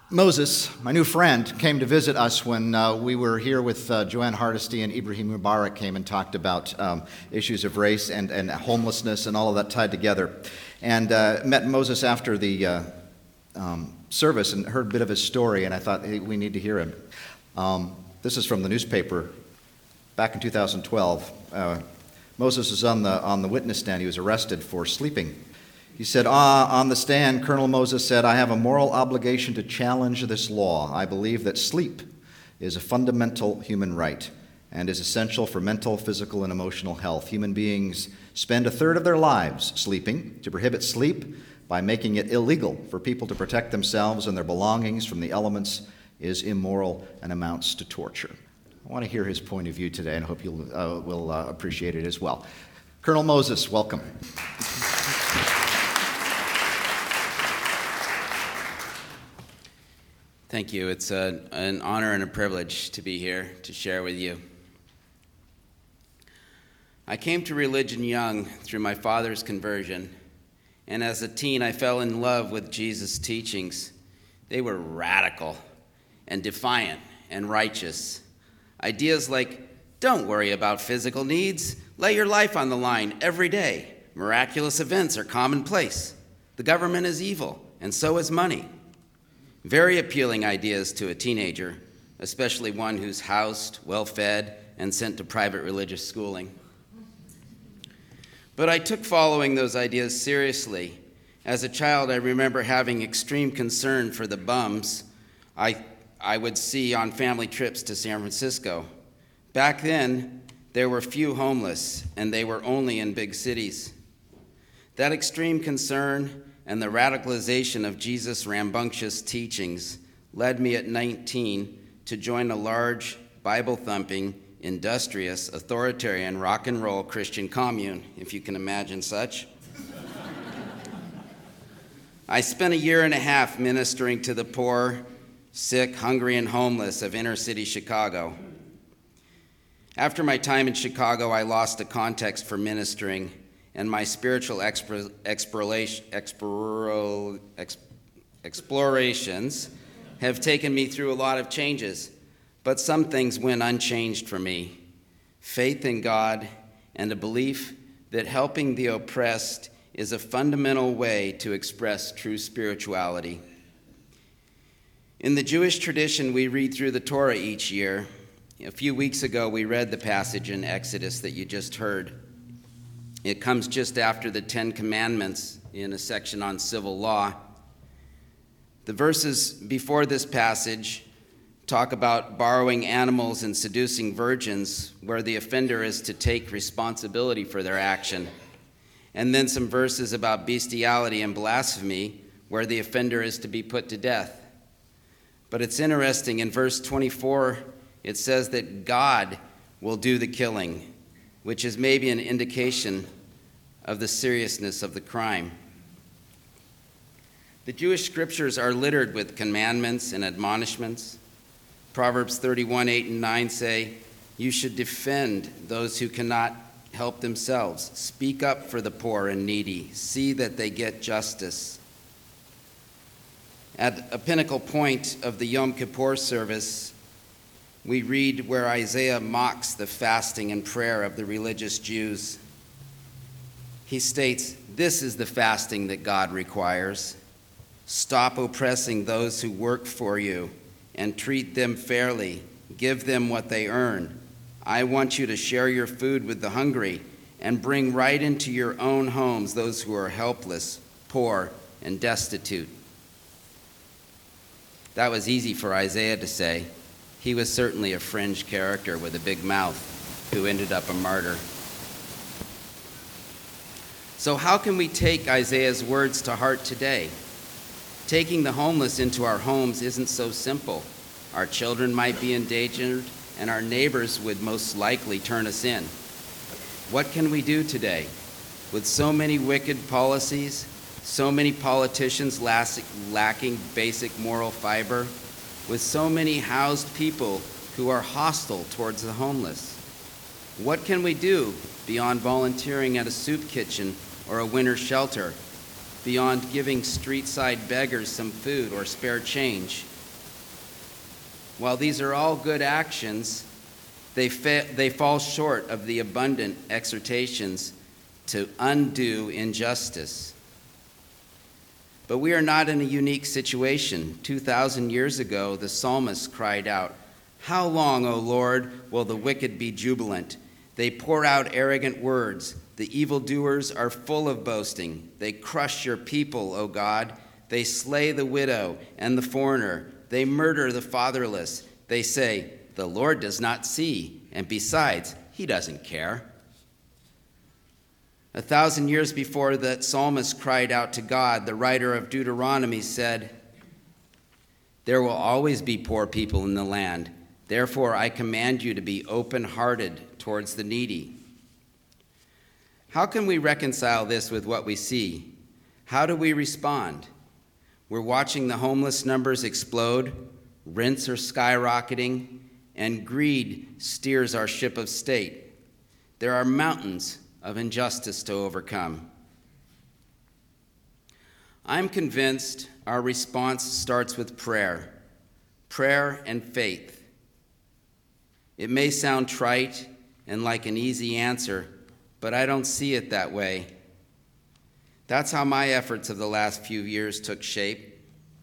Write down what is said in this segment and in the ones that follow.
Moses, my new friend, came to visit us when we were here with Joanne Hardesty and Ibrahim Mubarak came and talked about issues of race and homelessness and all of that tied together. And met Moses after the service and heard a bit of his story, and I thought, hey, we need to hear him. This is from the newspaper back in 2012. Moses was on the witness stand. He was arrested for sleeping. He said, on the stand, Colonel Moses said, "I have a moral obligation to challenge this law. I believe that sleep is a fundamental human right and is essential for mental, physical, and emotional health. Human beings spend a third of their lives sleeping. To prohibit sleep by making it illegal for people to protect themselves and their belongings from the elements is immoral and amounts to torture." I want to hear his point of view today and hope you will appreciate it as well. Colonel Moses, welcome. Thank you. It's an honor and a privilege to be here to share with you. I came to religion young through my father's conversion, and as a teen I fell in love with Jesus' teachings. They were radical and defiant and righteous. Ideas like, don't worry about physical needs, lay your life on the line every day. Miraculous events are commonplace. The government is evil, and so is money. Very appealing ideas to a teenager, especially one who's housed, well-fed, and sent to private religious schooling. But I took following those ideas seriously. As a child, I remember having extreme concern for the bums I would see on family trips to San Francisco. Back then, there were few homeless, and they were only in big cities. That extreme concern and the radicalization of Jesus' rambunctious teachings led me at 19 to join a large, Bible-thumping, industrious, authoritarian, rock and roll Christian commune, if you can imagine such. I spent a year and a half ministering to the poor, sick, hungry, and homeless of inner-city Chicago. After my time in Chicago, I lost the context for ministering, and my spiritual explorations have taken me through a lot of changes, but some things went unchanged for me. Faith in God and a belief that helping the oppressed is a fundamental way to express true spirituality. In the Jewish tradition, we read through the Torah each year. A few weeks ago, we read the passage in Exodus that you just heard. It comes just after the Ten Commandments in a section on civil law. The verses before this passage talk about borrowing animals and seducing virgins, where the offender is to take responsibility for their action. And then some verses about bestiality and blasphemy, where the offender is to be put to death. But it's interesting, in verse 24, it says that God will do the killing, which is maybe an indication of the seriousness of the crime. The Jewish scriptures are littered with commandments and admonishments. Proverbs 31:8 and 9 say, "You should defend those who cannot help themselves. Speak up for the poor and needy. See that they get justice." At a pinnacle point of the Yom Kippur service, we read where Isaiah mocks the fasting and prayer of the religious Jews. He states, "This is the fasting that God requires. Stop oppressing those who work for you and treat them fairly. Give them what they earn. I want you to share your food with the hungry and bring right into your own homes those who are helpless, poor, and destitute." That was easy for Isaiah to say. He was certainly a fringe character with a big mouth who ended up a martyr. So how can we take Isaiah's words to heart today? Taking the homeless into our homes isn't so simple. Our children might be endangered, and our neighbors would most likely turn us in. What can we do today? With so many wicked policies, so many politicians lacking basic moral fiber, with so many housed people who are hostile towards the homeless. What can we do beyond volunteering at a soup kitchen or a winter shelter, beyond giving street-side beggars some food or spare change? While these are all good actions, they fall short of the abundant exhortations to undo injustice. But we are not in a unique situation. 2,000 years ago, the psalmist cried out, "How long, O Lord, will the wicked be jubilant? They pour out arrogant words. The evildoers are full of boasting. They crush your people, O God. They slay the widow and the foreigner. They murder the fatherless. They say, 'The Lord does not see, and besides, he doesn't care.'" 1,000 years before that psalmist cried out to God, the writer of Deuteronomy said, "There will always be poor people in the land. Therefore, I command you to be open-hearted towards the needy." How can we reconcile this with what we see? How do we respond? We're watching the homeless numbers explode, rents are skyrocketing, and greed steers our ship of state. There are mountains of injustice to overcome. I'm convinced our response starts with prayer and faith. It may sound trite and like an easy answer, but I don't see it that way. That's how my efforts of the last few years took shape.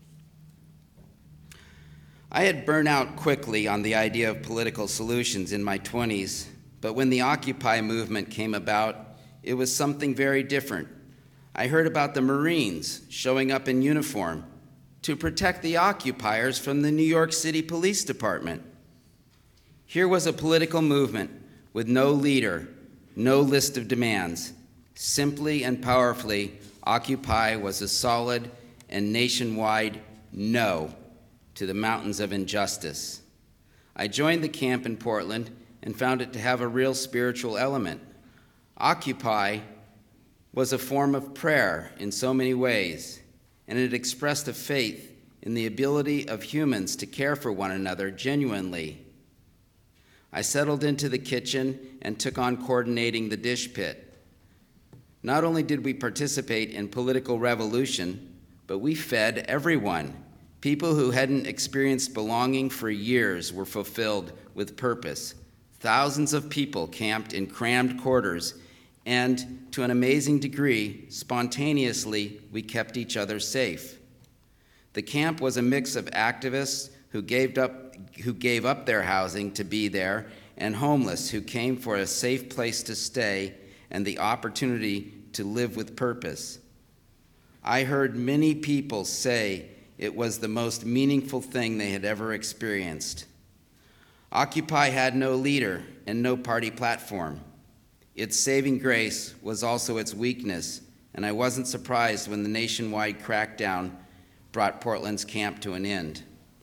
I had burned out quickly on the idea of political solutions in my 20s, but when the Occupy movement came about, it was something very different. I heard about the Marines showing up in uniform to protect the occupiers from the New York City Police Department. Here was a political movement with no leader, no list of demands. Simply and powerfully, Occupy was a solid and nationwide no to the mountains of injustice. I joined the camp in Portland and found it to have a real spiritual element. Occupy was a form of prayer in so many ways, and it expressed a faith in the ability of humans to care for one another genuinely. I settled into the kitchen and took on coordinating the dish pit. Not only did we participate in political revolution, but we fed everyone. People who hadn't experienced belonging for years were fulfilled with purpose. Thousands of people camped in crammed quarters, and to an amazing degree, spontaneously, we kept each other safe. The camp was a mix of activists who gave up their housing to be there, and homeless who came for a safe place to stay and the opportunity to live with purpose. I heard many people say it was the most meaningful thing they had ever experienced. Occupy had no leader and no party platform. Its saving grace was also its weakness, and I wasn't surprised when the nationwide crackdown brought Portland's camp to an end.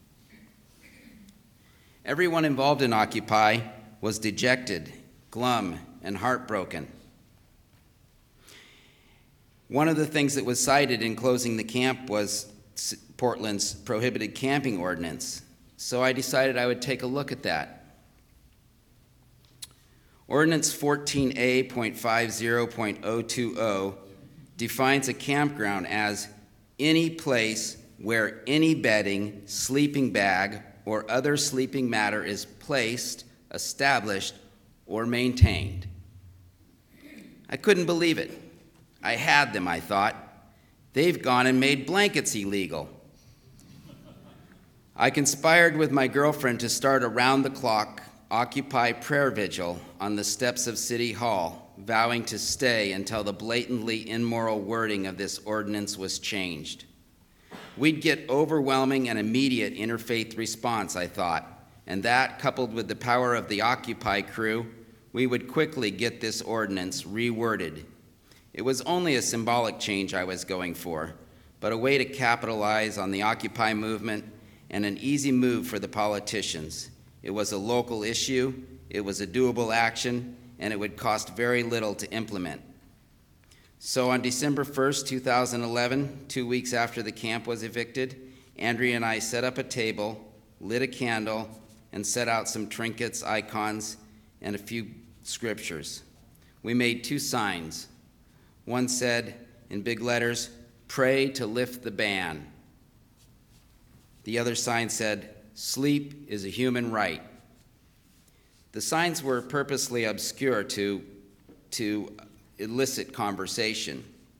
Everyone involved in Occupy was dejected, glum, and heartbroken. One of the things that was cited in closing the camp was Portland's prohibited camping ordinance, so I decided I would take a look at that. Ordinance 14A.50.020 defines a campground as any place where any bedding, sleeping bag, or other sleeping matter is placed, established, or maintained. I couldn't believe it. I had them, I thought. They've gone and made blankets illegal. I conspired with my girlfriend to start a round-the-clock Occupy prayer vigil on the steps of City Hall, vowing to stay until the blatantly immoral wording of this ordinance was changed. We'd get overwhelming and immediate interfaith response, I thought, and that, coupled with the power of the Occupy crew, we would quickly get this ordinance reworded. It was only a symbolic change I was going for, but a way to capitalize on the Occupy movement and an easy move for the politicians. It was a local issue, it was a doable action, and it would cost very little to implement. So on December 1st, 2011, 2 weeks after the camp was evicted, Andrea and I set up a table, lit a candle, and set out some trinkets, icons, and a few scriptures. We made 2 signs. One said, in big letters, "Pray to lift the ban." The other sign said, "Sleep is a human right." The signs were purposely obscure to elicit conversation.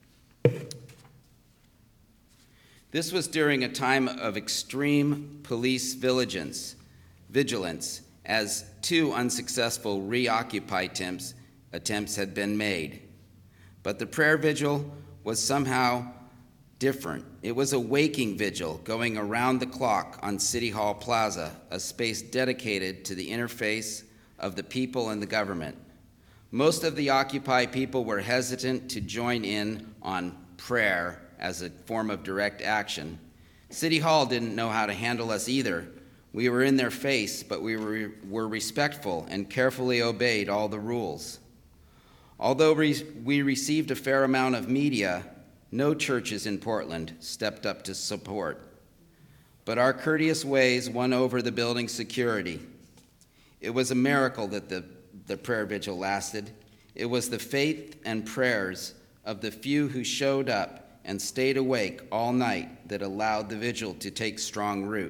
This was during a time of extreme police vigilance, as 2 unsuccessful reoccupy attempts had been made. But the prayer vigil was somehow different. It was a waking vigil going around the clock on City Hall Plaza, a space dedicated to the interface of the people and the government. Most of the Occupy people were hesitant to join in on prayer as a form of direct action. City Hall didn't know how to handle us either. We were in their face, but we were respectful and carefully obeyed all the rules. Although we received a fair amount of media, no churches in Portland stepped up to support. But our courteous ways won over the building security. It was a miracle that the prayer vigil lasted. It was the faith and prayers of the few who showed up and stayed awake all night that allowed the vigil to take strong root.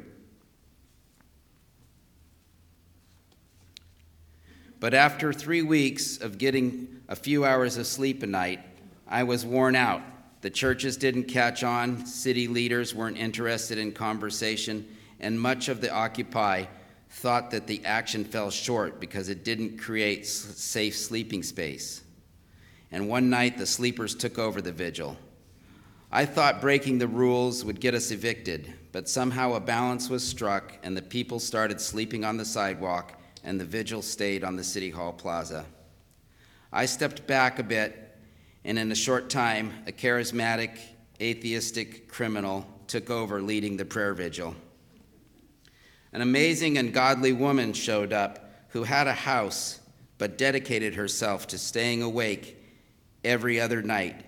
But after 3 weeks of getting a few hours of sleep a night, I was worn out. The churches didn't catch on, city leaders weren't interested in conversation, and much of the Occupy thought that the action fell short because it didn't create safe sleeping space. And one night, the sleepers took over the vigil. I thought breaking the rules would get us evicted, but somehow a balance was struck, and the people started sleeping on the sidewalk, and the vigil stayed on the City Hall Plaza. I stepped back a bit, and in a short time, a charismatic, atheistic criminal took over leading the prayer vigil. An amazing and godly woman showed up who had a house but dedicated herself to staying awake every other night.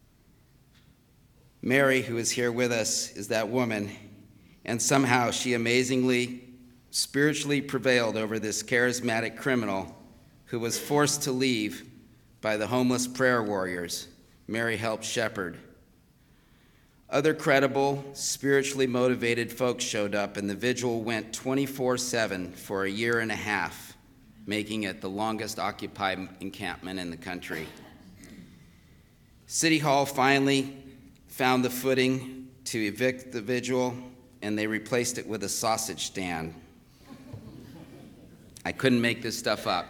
Mary, who is here with us, is that woman, and somehow she amazingly, spiritually prevailed over this charismatic criminal who was forced to leave by the homeless prayer warriors Mary helped shepherd. Other credible, spiritually motivated folks showed up, and the vigil went 24/7 for a year and a half, making it the longest occupied encampment in the country. City Hall finally found the footing to evict the vigil, and they replaced it with a sausage stand. I couldn't make this stuff up.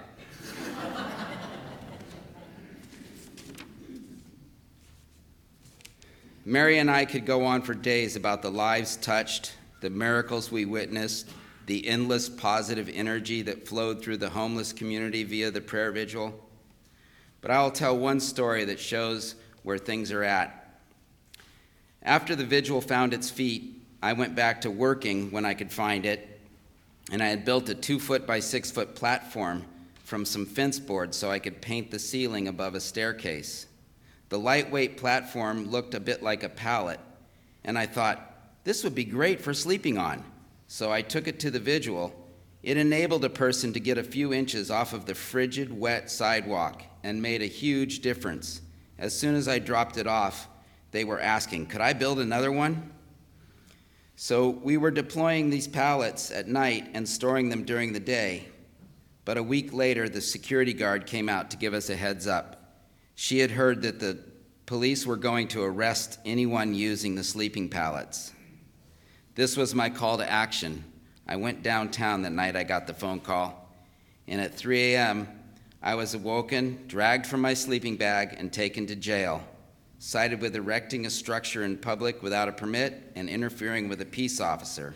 Mary and I could go on for days about the lives touched, the miracles we witnessed, the endless positive energy that flowed through the homeless community via the prayer vigil. But I'll tell one story that shows where things are at. After the vigil found its feet, I went back to working when I could find it, and I had built a 2-foot by 6-foot platform from some fence boards so I could paint the ceiling above a staircase. The lightweight platform looked a bit like a pallet, and I thought, this would be great for sleeping on. So I took it to the vigil. It enabled a person to get a few inches off of the frigid, wet sidewalk and made a huge difference. As soon as I dropped it off, they were asking, could I build another one? So we were deploying these pallets at night and storing them during the day. But a week later, the security guard came out to give us a heads up. She had heard that the police were going to arrest anyone using the sleeping pallets. This was my call to action. I went downtown the night I got the phone call, and at 3 a.m., I was awoken, dragged from my sleeping bag, and taken to jail, cited with erecting a structure in public without a permit and interfering with a peace officer.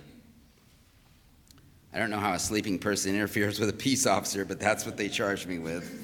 I don't know how a sleeping person interferes with a peace officer, but that's what they charged me with.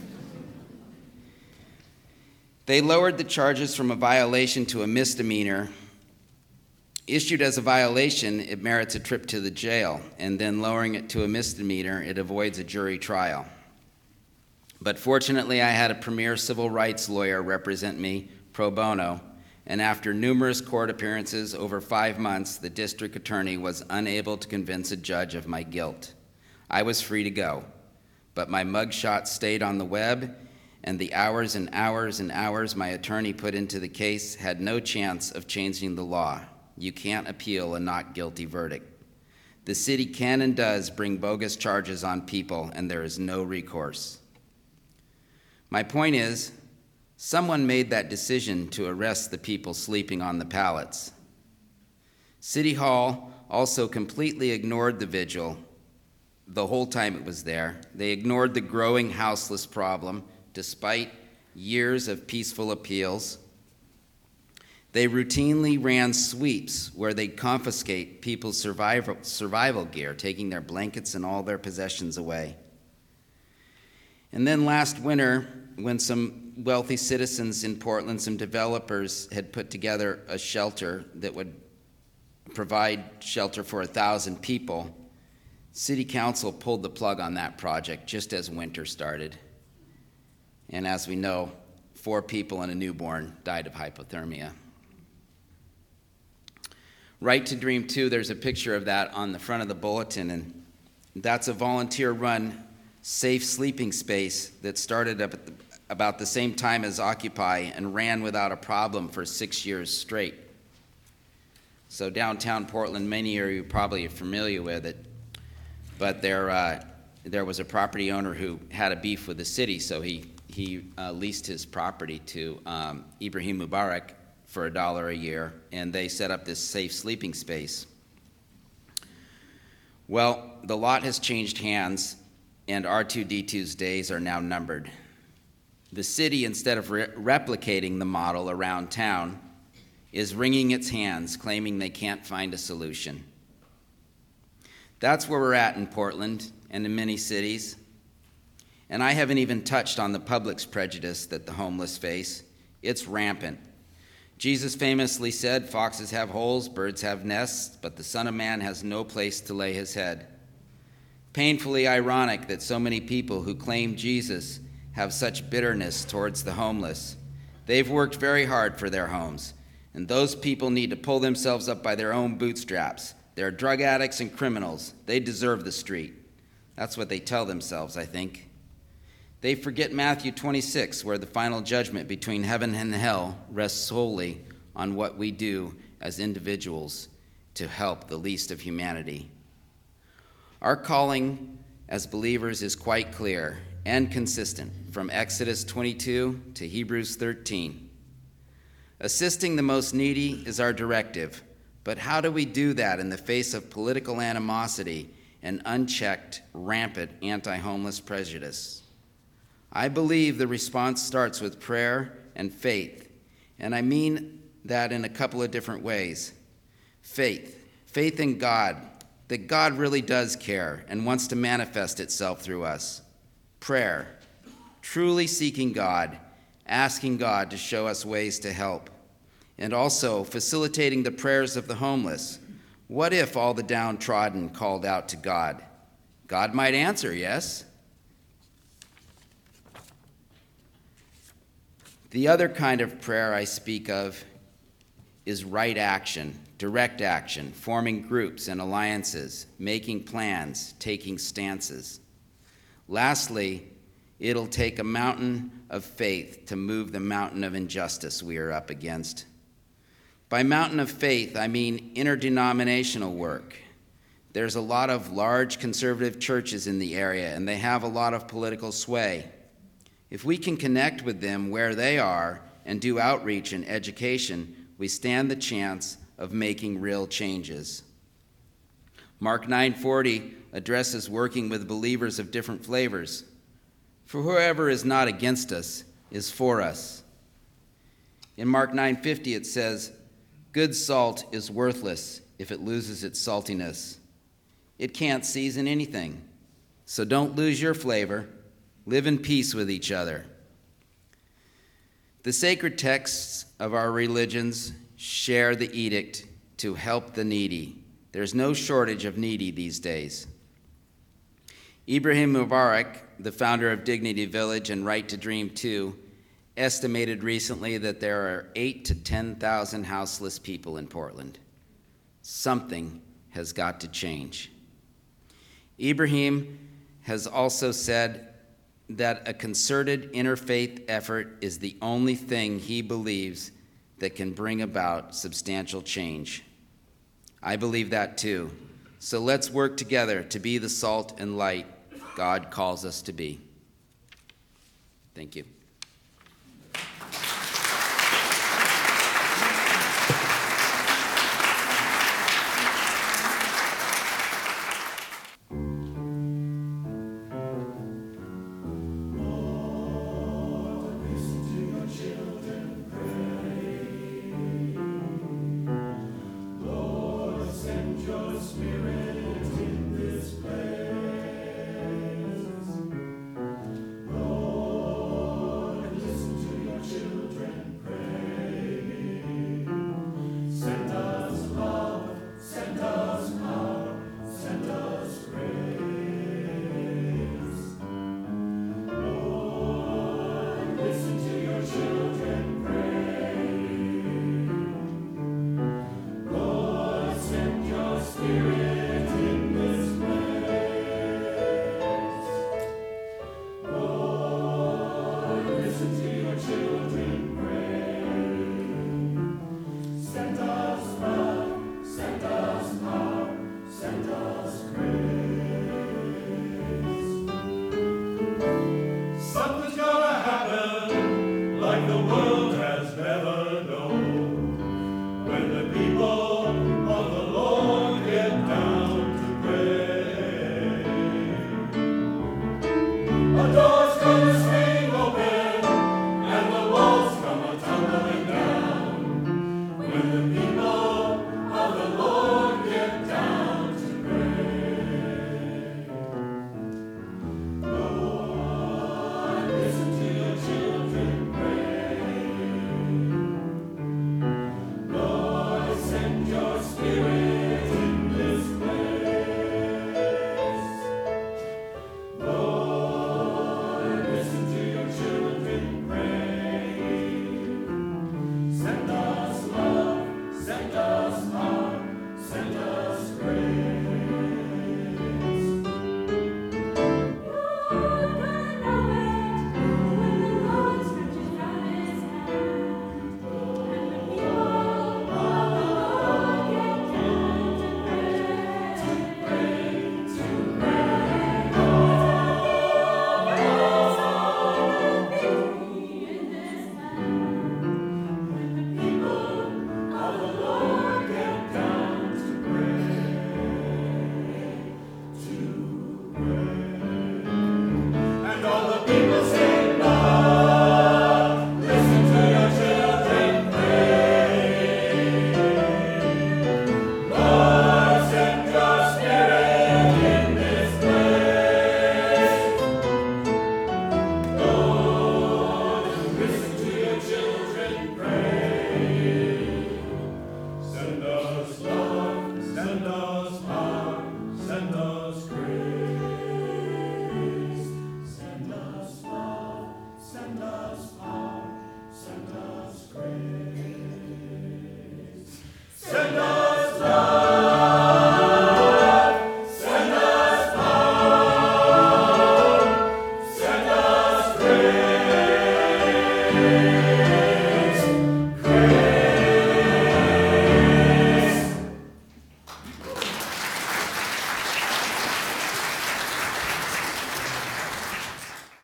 They lowered the charges from a violation to a misdemeanor. Issued as a violation, it merits a trip to the jail, and then lowering it to a misdemeanor, it avoids a jury trial. But fortunately, I had a premier civil rights lawyer represent me pro bono, and after numerous court appearances over 5 months, the district attorney was unable to convince a judge of my guilt. I was free to go, but my mugshot stayed on the web, and the hours and hours and hours my attorney put into the case had no chance of changing the law. You can't appeal a not guilty verdict. The city can and does bring bogus charges on people, and there is no recourse. My point is, someone made that decision to arrest the people sleeping on the pallets. City Hall also completely ignored the vigil the whole time it was there. They ignored the growing houseless problem despite years of peaceful appeals. They routinely ran sweeps where they'd confiscate people's survival gear, taking their blankets and all their possessions away. And then last winter, when some wealthy citizens in Portland, some developers, had put together a shelter that would provide shelter for 1,000 people, City Council pulled the plug on that project just as winter started. And as we know, 4 people and a newborn died of hypothermia. Right to Dream 2, there's a picture of that on the front of the bulletin, and that's a volunteer-run safe sleeping space that started up at about the same time as Occupy and ran without a problem for 6 years straight. So downtown Portland, many of you probably are familiar with it, but there was a property owner who had a beef with the city, so he leased his property to Ibrahim Mubarak for $1 a year, and they set up this safe sleeping space. Well, the lot has changed hands, and R2D2's days are now numbered. The city, instead of replicating the model around town, is wringing its hands, claiming they can't find a solution. That's where we're at in Portland and in many cities. And I haven't even touched on the public's prejudice that the homeless face. It's rampant. Jesus famously said, "Foxes have holes, birds have nests, but the Son of Man has no place to lay his head." Painfully ironic that so many people who claim Jesus have such bitterness towards the homeless. They've worked very hard for their homes, and those people need to pull themselves up by their own bootstraps. They're drug addicts and criminals. They deserve the street. That's what they tell themselves, I think. They forget Matthew 26, where the final judgment between heaven and hell rests solely on what we do as individuals to help the least of humanity. Our calling as believers is quite clear and consistent from Exodus 22 to Hebrews 13. Assisting the most needy is our directive, but how do we do that in the face of political animosity and unchecked, rampant anti-homeless prejudice? I believe the response starts with prayer and faith, and I mean that in a couple of different ways. Faith in God, that God really does care and wants to manifest itself through us. Prayer, truly seeking God, asking God to show us ways to help, and also facilitating the prayers of the homeless. What if all the downtrodden called out to God? God might answer, yes? The other kind of prayer I speak of is right action, direct action, forming groups and alliances, making plans, taking stances. Lastly, it'll take a mountain of faith to move the mountain of injustice we are up against. By mountain of faith, I mean interdenominational work. There's a lot of large conservative churches in the area, and they have a lot of political sway. If we can connect with them where they are and do outreach and education, we stand the chance of making real changes. Mark 9:40 addresses working with believers of different flavors. For whoever is not against us is for us. In Mark 9:50 it says, "Good salt is worthless if it loses its saltiness. It can't season anything, so don't lose your flavor. Live in peace with each other." The sacred texts of our religions share the edict to help the needy. There's no shortage of needy these days. Ibrahim Mubarak, the founder of Dignity Village and Right to Dream 2, estimated recently that there are 8,000 to 10,000 houseless people in Portland. Something has got to change. Ibrahim has also said that a concerted interfaith effort is the only thing he believes that can bring about substantial change. I believe that too. So let's work together to be the salt and light God calls us to be. Thank you.